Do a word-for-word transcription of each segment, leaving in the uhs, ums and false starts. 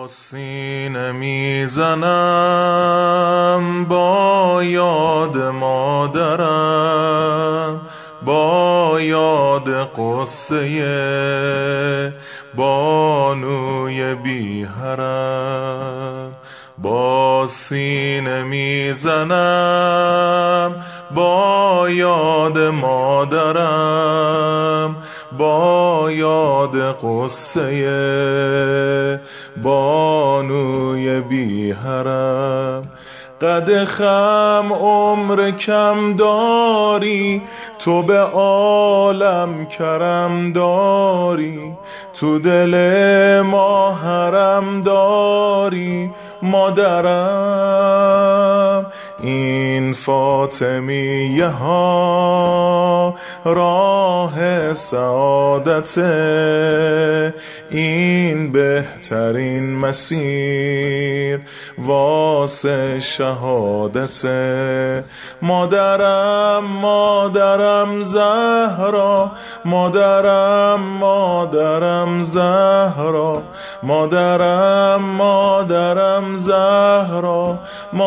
سینه میزنم با یاد مادرم، با یاد قصه بانوی بی حرم. با سینه میزنم با یاد مادرم، با یاد قصه بانوی بی حرم. قد خم عمر کم داری، تو به عالم کرم داری، تو دل ما حرم داری مادرم. این فاطمیه ها راه سعادته، این بهترین مسیر واسه شهادته. مادرم مادرم زهرا، مادرم مادرم زهرا، مادرم مادرم زهرا،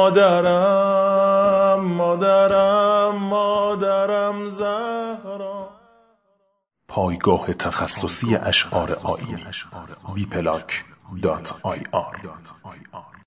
مادرم مادرم مادرم زهرا. پایگاه تخصصی اشعار آیینی بی پلاک دات آی آر